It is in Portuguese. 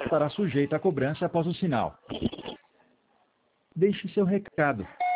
estará sujeita a cobrança após o sinal. Deixe seu recado.